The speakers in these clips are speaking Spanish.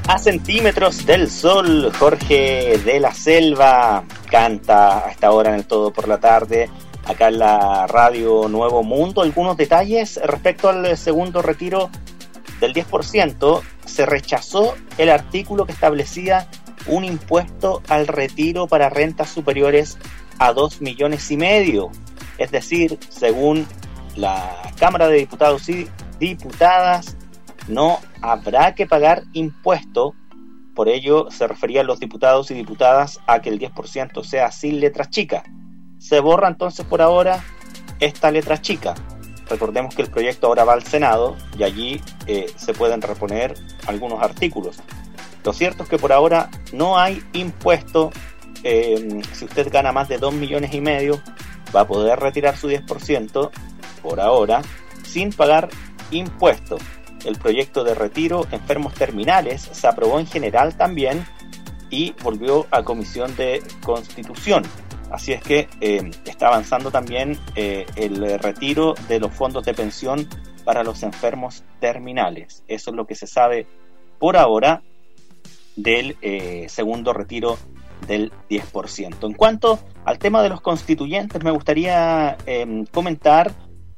A centímetros del sol, Jorge de la Selva canta a esta hora en el Todo por la Tarde, acá en la Radio Nuevo Mundo. Algunos detalles respecto al segundo retiro del 10%. Se rechazó el artículo que establecía un impuesto al retiro para rentas superiores a 2,5 millones. Es decir, según la Cámara de Diputados y Diputadas, no habrá que pagar impuesto. Por ello se referían los diputados y diputadas a que el 10% sea sin letra chica. Se borra entonces por ahora esta letra chica. Recordemos que el proyecto ahora va al Senado y allí se pueden reponer algunos artículos. Lo cierto es que por ahora no hay impuesto. Si usted gana más de 2,5 millones, va a poder retirar su 10% por ahora sin pagar impuesto. El proyecto de retiro enfermos terminales se aprobó en general también y volvió a Comisión de Constitución. Así es que está avanzando también el retiro de los fondos de pensión para los enfermos terminales. Eso es lo que se sabe por ahora del segundo retiro del 10%. En cuanto al tema de los constituyentes, me gustaría comentar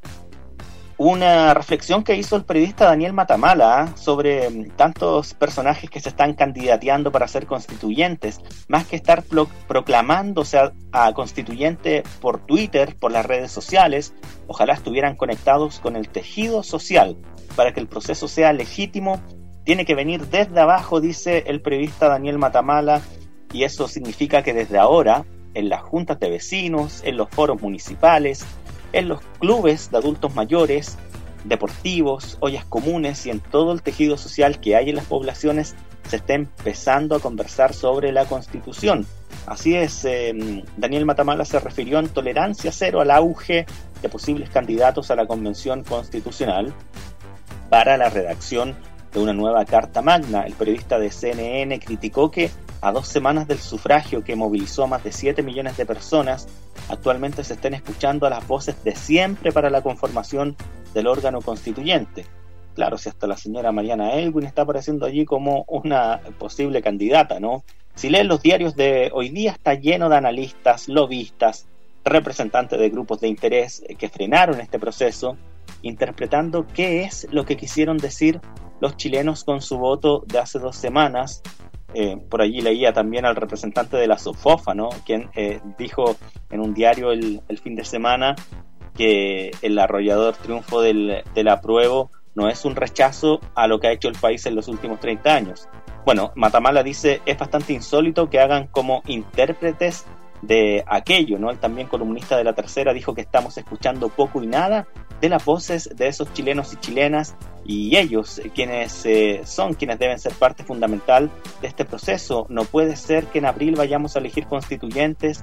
una reflexión que hizo el periodista Daniel Matamala sobre tantos personajes que se están candidateando para ser constituyentes. Más que estar proclamándose a constituyente por Twitter, por las redes sociales, ojalá estuvieran conectados con el tejido social. Para que el proceso sea legítimo, tiene que venir desde abajo, dice el periodista Daniel Matamala, y eso significa que desde ahora, en las juntas de vecinos, en los foros municipales, en los clubes de adultos mayores, deportivos, ollas comunes y en todo el tejido social que hay en las poblaciones, se está empezando a conversar sobre la Constitución. Así es, Daniel Matamala se refirió en tolerancia cero al auge de posibles candidatos a la Convención Constitucional para la redacción de una nueva Carta Magna. El periodista de CNN criticó que a 2 semanas del sufragio que movilizó a más de 7 millones de personas, actualmente se estén escuchando a las voces de siempre para la conformación del órgano constituyente. Claro, si hasta la señora Mariana Elwin está apareciendo allí como una posible candidata, ¿no? Si leen los diarios de hoy día, está lleno de analistas, lobistas, representantes de grupos de interés que frenaron este proceso, interpretando qué es lo que quisieron decir los chilenos con su voto de hace 2 semanas. Por allí leía también al representante de la SOFOFA, ¿no? Quien dijo en un diario el fin de semana que el arrollador triunfo del apruebo no es un rechazo a lo que ha hecho el país en los últimos 30 años. Bueno, Matamala dice, es bastante insólito que hagan como intérpretes de aquello, ¿no? El también columnista de La Tercera dijo que estamos escuchando poco y nada de las voces de esos chilenos y chilenas, y ellos quienes deben ser parte fundamental de este proceso. No puede ser que en abril vayamos a elegir constituyentes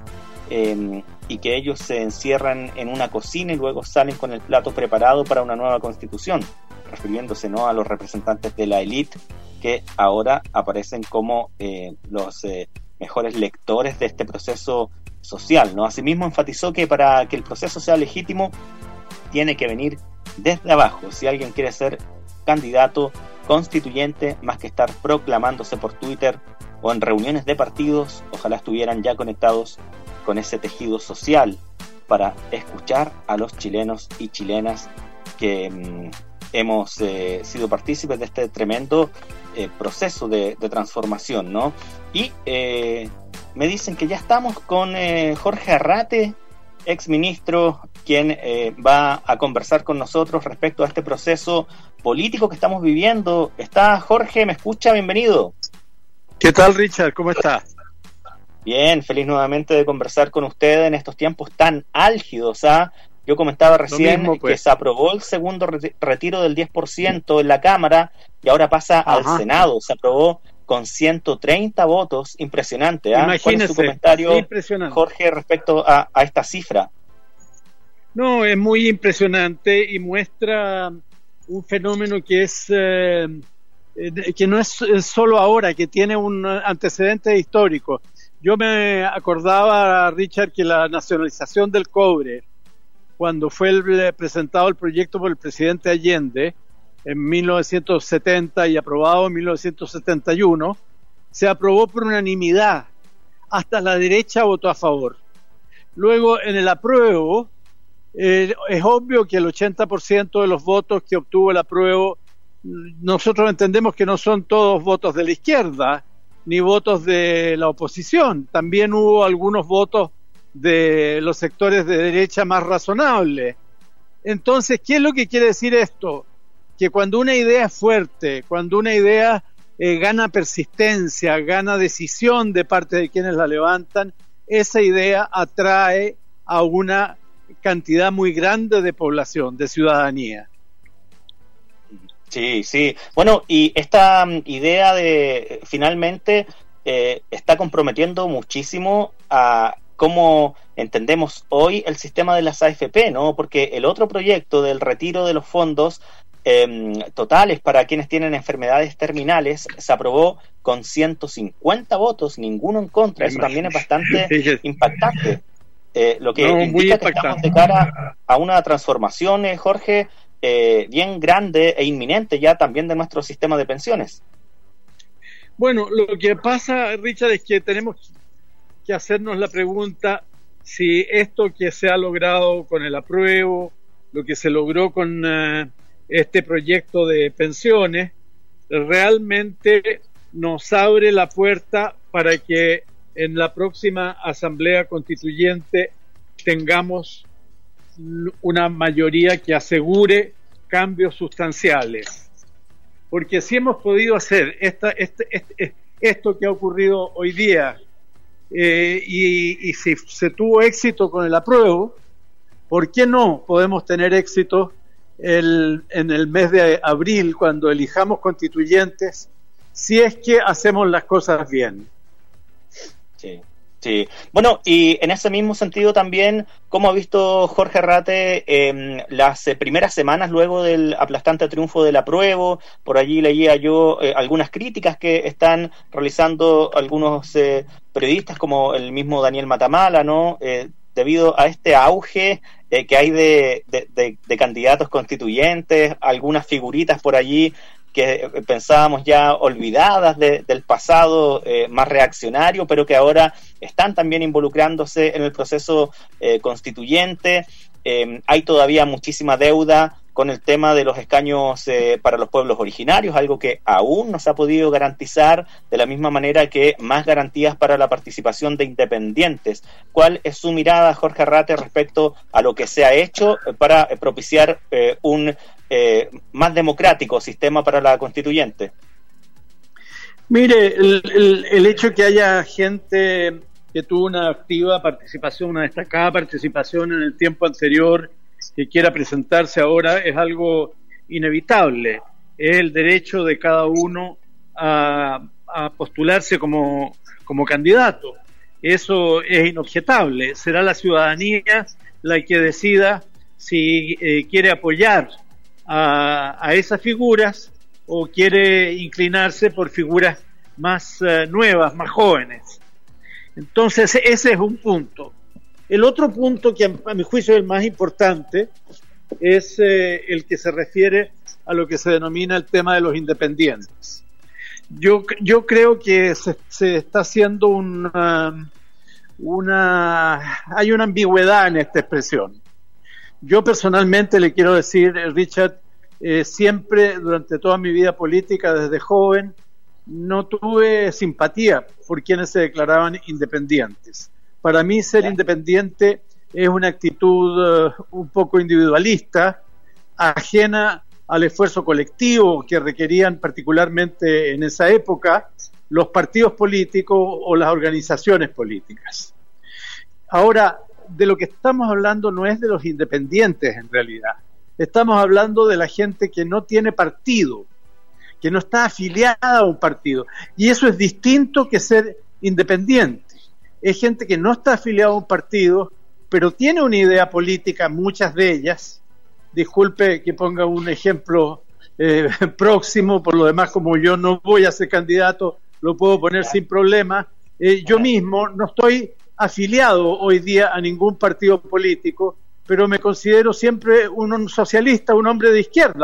y que ellos se encierran en una cocina y luego salen con el plato preparado para una nueva constitución, refiriéndose, ¿no?, a los representantes de la élite que ahora aparecen como los mejores lectores de este proceso social, ¿no? Asimismo enfatizó que para que el proceso sea legítimo tiene que venir desde abajo. Si alguien quiere ser candidato constituyente, más que estar proclamándose por Twitter o en reuniones de partidos, ojalá estuvieran ya conectados con ese tejido social para escuchar a los chilenos y chilenas que hemos sido partícipes de este tremendo proceso de transformación, ¿no? Y me dicen que ya estamos con Jorge Arrate, exministro, quien va a conversar con nosotros respecto a este proceso político que estamos viviendo. ¿Está Jorge? ¿Me escucha? Bienvenido. ¿Qué tal, Richard? ¿Cómo estás? Bien, feliz nuevamente de conversar con usted en estos tiempos tan álgidos, ¿ah? Yo comentaba recién que se aprobó el segundo retiro del 10% en la Cámara y ahora pasa al Senado. Se aprobó con 130 votos. Impresionante, ¿eh? ¿Cuál es su comentario, Jorge, respecto a esta cifra? No, es muy impresionante y muestra un fenómeno que es que no es solo ahora, que tiene un antecedente histórico. Yo me acordaba, Richard, que la nacionalización del cobre, cuando fue presentado el proyecto por el presidente Allende, en 1970 y aprobado en 1971, se aprobó por unanimidad. Hasta la derecha votó a favor. Luego, en el apruebo, es obvio que el 80% de los votos que obtuvo el apruebo, nosotros entendemos que no son todos votos de la izquierda, ni votos de la oposición. También hubo algunos votos de los sectores de derecha más razonables. Entonces, ¿qué es lo que quiere decir esto? Que cuando una idea es fuerte, cuando una idea gana persistencia, gana decisión de parte de quienes la levantan, esa idea atrae a una cantidad muy grande de población, de ciudadanía. Sí, sí. Bueno, y esta idea de finalmente está comprometiendo muchísimo a cómo entendemos hoy el sistema de las AFP, ¿no? Porque el otro proyecto del retiro de los fondos totales para quienes tienen enfermedades terminales se aprobó con 150 votos, ninguno en contra. Eso también es bastante impactante. Lo que indica que estamos de cara a una transformación, Jorge, bien grande e inminente ya también de nuestro sistema de pensiones. Bueno, lo que pasa, Richard, es que tenemos que hacernos la pregunta si esto que se ha logrado con el apruebo, lo que se logró con este proyecto de pensiones, realmente nos abre la puerta para que en la próxima Asamblea Constituyente tengamos una mayoría que asegure cambios sustanciales. Porque si hemos podido hacer esto que ha ocurrido hoy día, y si se tuvo éxito con el apruebo, ¿por qué no podemos tener éxito en el mes de abril, cuando elijamos constituyentes, si es que hacemos las cosas bien? Sí. Sí, bueno, y en ese mismo sentido también, ¿cómo ha visto Jorge Arrate las primeras semanas luego del aplastante triunfo del apruebo? Por allí leía yo algunas críticas que están realizando algunos periodistas, como el mismo Daniel Matamala, ¿no? Debido a este auge que hay de candidatos constituyentes, algunas figuritas por allí que pensábamos ya olvidadas del pasado más reaccionario, pero que ahora están también involucrándose en el proceso constituyente. Hay todavía muchísima deuda con el tema de los escaños para los pueblos originarios, algo que aún no se ha podido garantizar, de la misma manera que más garantías para la participación de independientes. ¿Cuál es su mirada, Jorge Arrate, respecto a lo que se ha hecho para propiciar un más democrático sistema para la constituyente? Mire, el hecho que haya gente que tuvo una activa participación, una destacada participación en el tiempo anterior, que quiera presentarse ahora, es algo inevitable. Es el derecho de cada uno a postularse como candidato. Eso es inobjetable. Será la ciudadanía la que decida si quiere apoyar a esas figuras o quiere inclinarse por figuras más nuevas, más jóvenes. Entonces, ese es un punto. El otro punto, que a mi juicio es el más importante, es el que se refiere a lo que se denomina el tema de los independientes. Yo creo que se está haciendo hay una ambigüedad en esta expresión. Yo personalmente le quiero decir, Richard, siempre durante toda mi vida política, desde joven, no tuve simpatía por quienes se declaraban independientes. Para mí ser independiente es una actitud un poco individualista, ajena al esfuerzo colectivo que requerían particularmente en esa época los partidos políticos o las organizaciones políticas. Ahora, de lo que estamos hablando no es de los independientes en realidad. Estamos hablando de la gente que no tiene partido, que no está afiliada a un partido. Y eso es distinto que ser independiente. Es gente que no está afiliada a un partido, pero tiene una idea política, muchas de ellas. Disculpe que ponga un ejemplo próximo, por lo demás, como yo no voy a ser candidato, lo puedo poner sin problema. Yo mismo no estoy afiliado hoy día a ningún partido político, pero me considero siempre un socialista, un hombre de izquierda,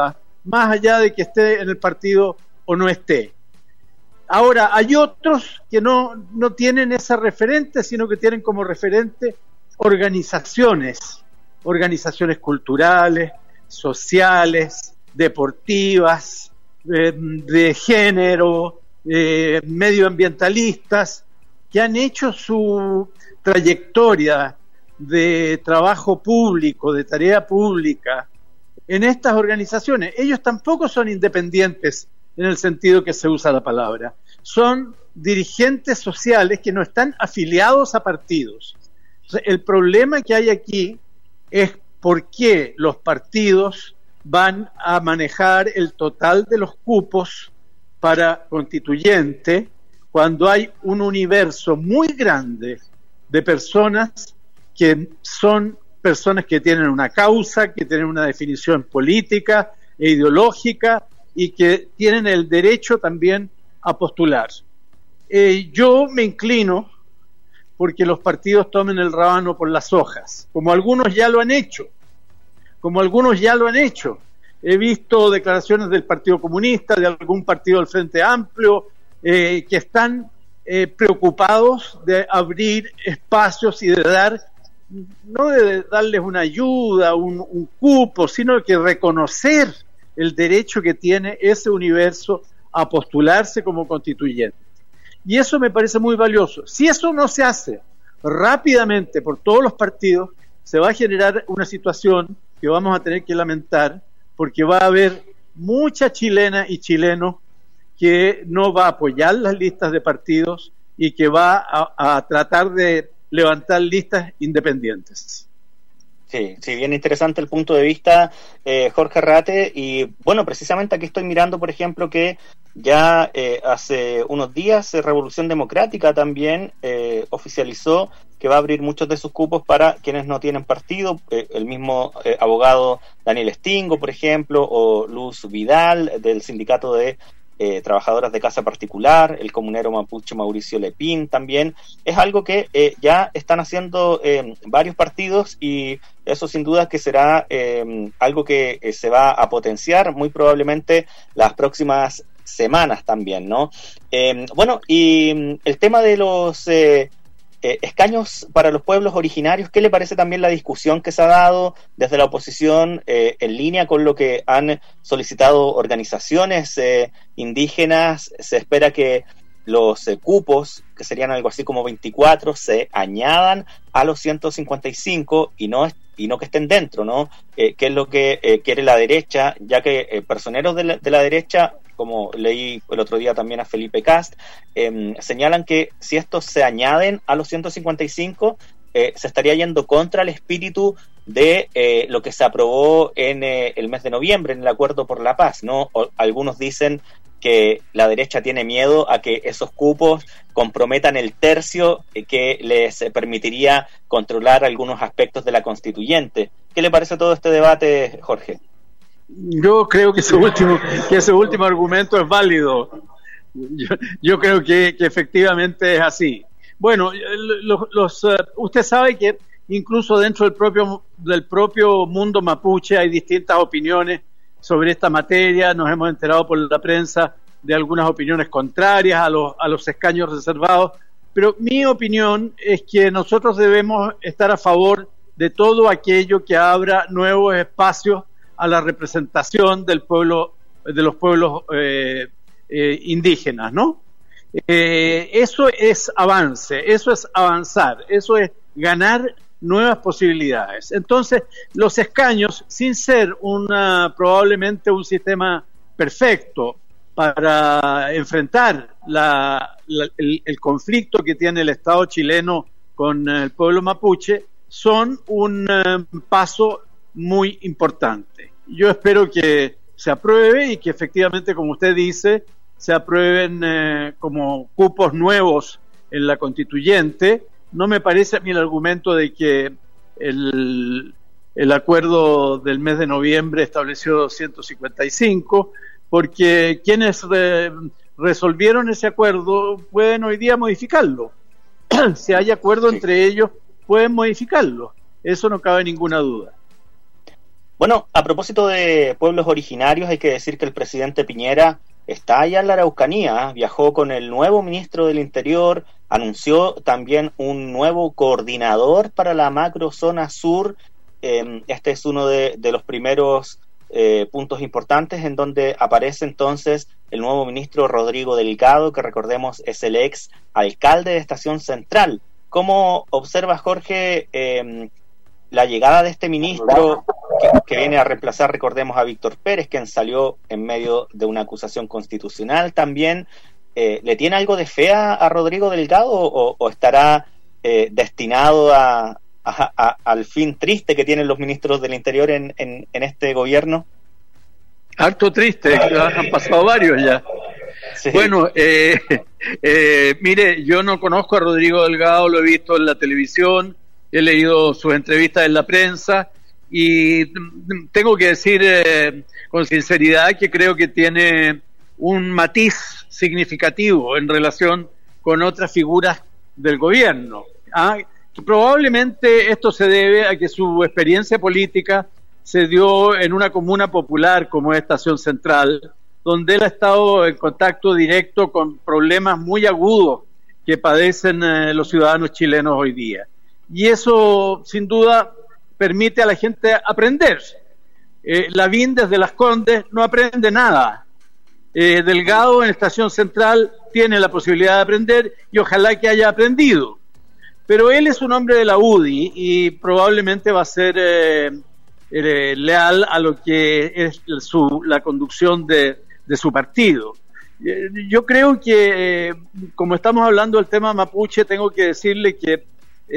más allá de que esté en el partido o no esté. Ahora, hay otros que no tienen esa referente, sino que tienen como referente organizaciones culturales, sociales, deportivas, de género, medioambientalistas, que han hecho su trayectoria de trabajo público, de tarea pública, en estas organizaciones. Ellos tampoco son independientes en el sentido que se usa la palabra. Son dirigentes sociales que no están afiliados a partidos. El problema que hay aquí es por qué los partidos van a manejar el total de los cupos para constituyente cuando hay un universo muy grande de personas que son personas que tienen una causa, que tienen una definición política e ideológica y que tienen el derecho también a postular. Yo me inclino porque los partidos tomen el rábano por las hojas, como algunos ya lo han hecho. He visto declaraciones del Partido Comunista, de algún partido del Frente Amplio, que están preocupados de abrir espacios y de dar, no de darles una ayuda, un cupo, sino que reconocer el derecho que tiene ese universo a postularse como constituyente. Y eso me parece muy valioso. Si eso no se hace rápidamente por todos los partidos, se va a generar una situación que vamos a tener que lamentar, porque va a haber mucha chilena y chilenos que no va a apoyar las listas de partidos y que va a tratar de levantar listas independientes. Sí, bien interesante el punto de vista, Jorge Arrate, y bueno, precisamente aquí estoy mirando, por ejemplo, que ya hace unos días Revolución Democrática también oficializó que va a abrir muchos de sus cupos para quienes no tienen partido, el mismo abogado Daniel Stingo, por ejemplo, o Luz Vidal del sindicato de trabajadoras de casa particular, el comunero mapuche Mauricio Lepín también. Es algo que ya están haciendo varios partidos, y eso sin duda que será algo que se va a potenciar muy probablemente las próximas semanas también, ¿no? Bueno, y el tema de los escaños para los pueblos originarios, ¿qué le parece también la discusión que se ha dado desde la oposición en línea con lo que han solicitado organizaciones indígenas? Se espera que los cupos, que serían algo así como 24, se añadan a los 155 y no que estén dentro, ¿no? ¿Qué es lo que quiere la derecha? Ya que personeros de la derecha, como leí el otro día también a Felipe Cast, señalan que si estos se añaden a los 155, se estaría yendo contra el espíritu de lo que se aprobó en el mes de noviembre, en el Acuerdo por la Paz, ¿no? Algunos dicen que la derecha tiene miedo a que esos cupos comprometan el tercio que les permitiría controlar algunos aspectos de la constituyente. ¿Qué le parece todo este debate, Jorge? Yo creo que ese último argumento es válido. Yo creo que efectivamente es así. Bueno, usted sabe que incluso dentro del propio mundo mapuche hay distintas opiniones sobre esta materia. Nos hemos enterado por la prensa de algunas opiniones contrarias a los escaños reservados, pero mi opinión es que nosotros debemos estar a favor de todo aquello que abra nuevos espacios a la representación del pueblo, de los pueblos indígenas, ¿no? Eso es avance, eso es avanzar, eso es ganar nuevas posibilidades. Entonces, los escaños, sin ser probablemente un sistema perfecto para enfrentar el conflicto que tiene el Estado chileno con el pueblo mapuche, son un paso muy importante. Yo espero que se apruebe y que efectivamente, como usted dice, se aprueben como cupos nuevos en la constituyente. No me parece a mí el argumento de que el acuerdo del mes de noviembre estableció 155, porque quienes resolvieron ese acuerdo pueden hoy día modificarlo. Si hay acuerdo entre ellos, pueden modificarlo. Eso no cabe ninguna duda. Bueno, a propósito de pueblos originarios, hay que decir que el presidente Piñera está allá en la Araucanía, viajó con el nuevo ministro del Interior, anunció también un nuevo coordinador para la macrozona sur. Este es uno de los primeros puntos importantes en donde aparece entonces el nuevo ministro Rodrigo Delgado, que recordemos es el ex alcalde de Estación Central. ¿Cómo observa, Jorge, la llegada de este ministro que viene a reemplazar, recordemos, a Víctor Pérez, quien salió en medio de una acusación constitucional también? ¿Le tiene algo de fe a Rodrigo Delgado o estará destinado al fin triste que tienen los ministros del Interior en este gobierno? Harto triste, han pasado varios ya. Sí. Bueno, mire, yo no conozco a Rodrigo Delgado, lo he visto en la televisión, he leído sus entrevistas en la prensa y tengo que decir con sinceridad que creo que tiene un matiz significativo en relación con otras figuras del gobierno. Probablemente esto se debe a que su experiencia política se dio en una comuna popular como es Estación Central, donde él ha estado en contacto directo con problemas muy agudos que padecen los ciudadanos chilenos hoy día. Y eso, sin duda, permite a la gente aprender. Lavín desde Las Condes no aprende nada. Delgado en Estación Central tiene la posibilidad de aprender y ojalá que haya aprendido. Pero él es un hombre de la UDI y probablemente va a ser leal a lo que es la conducción de su partido. Yo creo que, como estamos hablando del tema mapuche, tengo que decirle que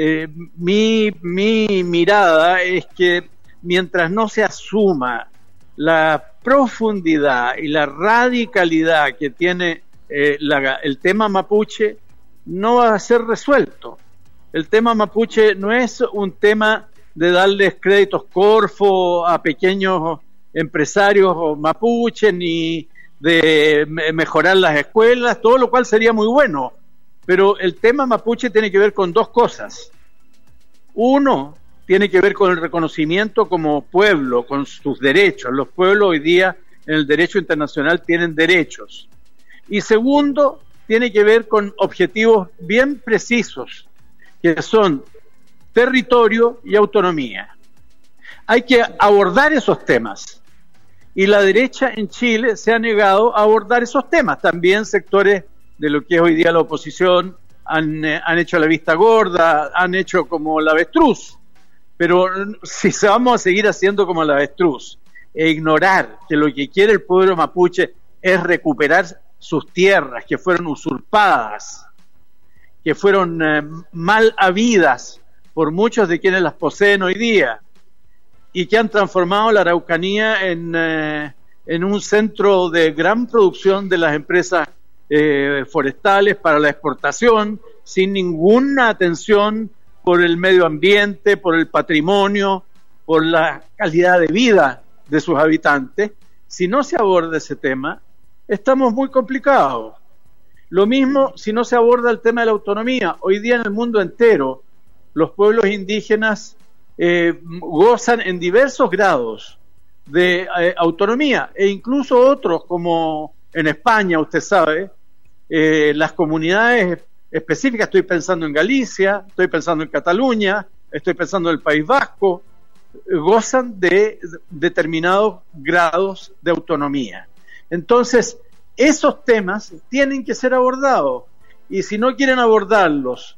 mi mirada es que mientras no se asuma la profundidad y la radicalidad que tiene el tema mapuche, no va a ser resuelto. El tema mapuche no es un tema de darles créditos Corfo a pequeños empresarios mapuches, ni de mejorar las escuelas, todo lo cual sería muy bueno. Pero el tema mapuche tiene que ver con dos cosas. Uno, tiene que ver con el reconocimiento como pueblo, con sus derechos. Los pueblos hoy día en el derecho internacional tienen derechos. Y segundo, tiene que ver con objetivos bien precisos, que son territorio y autonomía. Hay que abordar esos temas. Y la derecha en Chile se ha negado a abordar esos temas. También sectores de lo que es hoy día la oposición han hecho la vista gorda, han hecho como la avestruz. Pero si vamos a seguir haciendo como la avestruz e ignorar que lo que quiere el pueblo mapuche es recuperar sus tierras que fueron usurpadas, que fueron mal habidas por muchos de quienes las poseen hoy día y que han transformado la Araucanía en un centro de gran producción de las empresas forestales para la exportación, sin ninguna atención por el medio ambiente, por el patrimonio, por la calidad de vida de sus habitantes. Si no se aborda ese tema, estamos muy complicados. Lo mismo si no se aborda el tema de la autonomía. Hoy día en el mundo entero, los pueblos indígenas gozan en diversos grados de autonomía, e incluso otros, como en España, usted sabe, las comunidades específicas, estoy pensando en Galicia, estoy pensando en Cataluña, estoy pensando en el País Vasco, gozan de determinados grados de autonomía. Entonces, esos temas tienen que ser abordados, y si no quieren abordarlos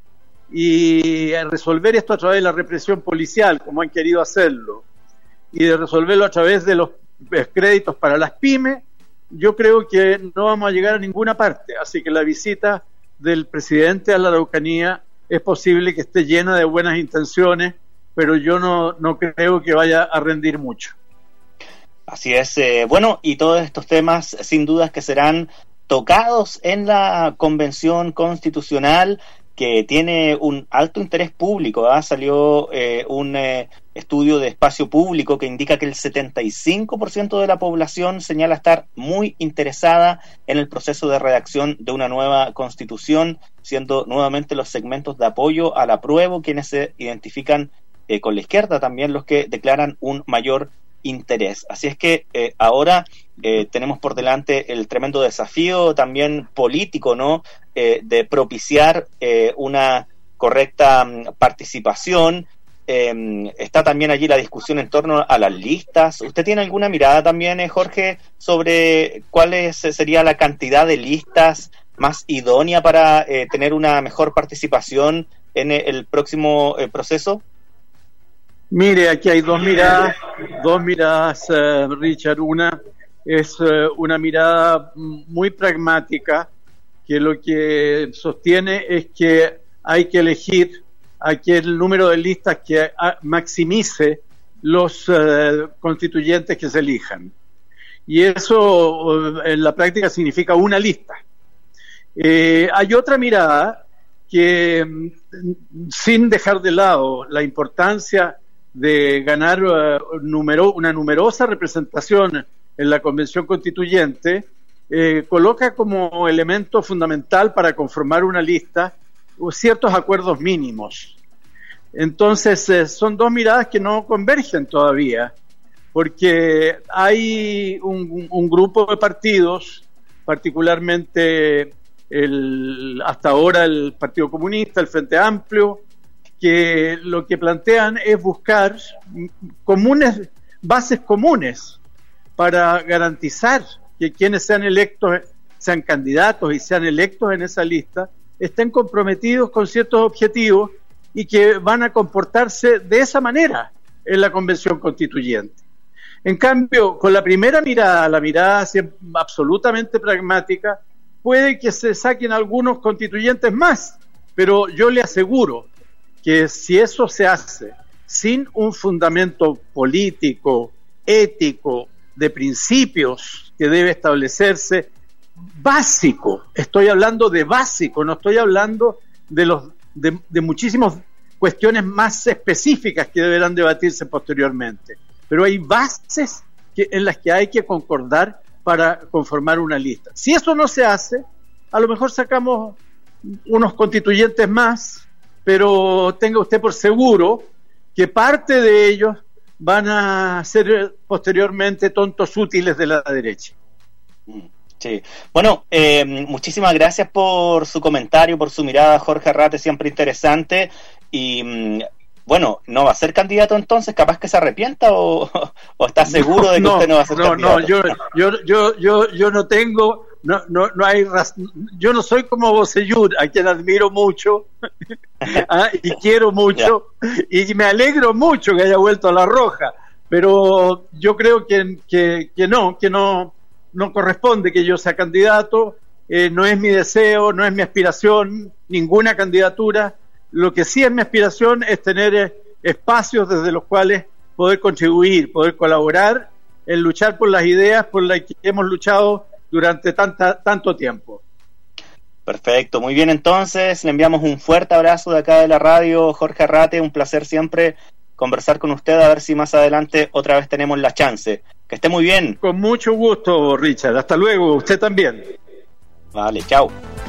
y resolver esto a través de la represión policial, como han querido hacerlo, y de resolverlo a través de los créditos para las pymes, yo creo que no vamos a llegar a ninguna parte. Así que la visita del presidente a la Araucanía es posible que esté llena de buenas intenciones, pero yo no creo que vaya a rendir mucho. Así es. Bueno, y todos estos temas sin dudas que serán tocados en la Convención Constitucional, que tiene un alto interés público. Salió un estudio de espacio público que indica que el 75% de la población señala estar muy interesada en el proceso de redacción de una nueva constitución, siendo nuevamente los segmentos de apoyo al apruebo quienes se identifican con la izquierda, también los que declaran un mayor interés. Así es que ahora tenemos por delante el tremendo desafío también político, ¿no? De propiciar una correcta participación. Está también allí la discusión en torno a las listas. ¿Usted tiene alguna mirada también, Jorge, sobre cuál sería la cantidad de listas más idónea para tener una mejor participación en el próximo proceso? Mire, aquí hay dos miradas, Richard. Una es una mirada muy pragmática, que lo que sostiene es que hay que elegir aquel número de listas que maximice los constituyentes que se elijan. Y eso en la práctica significa una lista. Hay otra mirada que, sin dejar de lado la importancia de ganar una numerosa representación en la Convención Constituyente, coloca como elemento fundamental para conformar una lista ciertos acuerdos mínimos. Entonces, son dos miradas que no convergen todavía, porque hay un grupo de partidos, particularmente hasta ahora el Partido Comunista, el Frente Amplio, que lo que plantean es buscar bases comunes para garantizar que quienes sean electos, sean candidatos y sean electos en esa lista, estén comprometidos con ciertos objetivos y que van a comportarse de esa manera en la Convención Constituyente. En cambio, con la primera mirada, la mirada absolutamente pragmática, puede que se saquen algunos constituyentes más, pero yo le aseguro que si eso se hace sin un fundamento político, ético, de principios que debe establecerse, básico, estoy hablando de básico, no estoy hablando de muchísimas cuestiones más específicas que deberán debatirse posteriormente, pero hay bases en las que hay que concordar para conformar una lista. Si eso no se hace, a lo mejor sacamos unos constituyentes más, pero tenga usted por seguro que parte de ellos van a ser posteriormente tontos útiles de la derecha. Sí. Bueno, muchísimas gracias por su comentario, por su mirada, Jorge Arrate, siempre interesante. Y bueno, ¿no va a ser candidato entonces? ¿Capaz que se arrepienta o está seguro de que usted no va a ser candidato? Yo no tengo, no hay yo no soy como Bocellur, a quien admiro mucho y quiero mucho y me alegro mucho que haya vuelto a La Roja, pero yo creo que no corresponde que yo sea candidato, no es mi deseo, no es mi aspiración, ninguna candidatura. Lo que sí es mi aspiración es tener espacios desde los cuales poder contribuir, poder colaborar en luchar por las ideas por las que hemos luchado durante tanto tiempo. Perfecto, muy bien, entonces le enviamos un fuerte abrazo de acá de la radio, Jorge Arrate, un placer siempre conversar con usted, a ver si más adelante otra vez tenemos la chance. Que esté muy bien. Con mucho gusto, Richard, hasta luego, usted también. Vale, chao.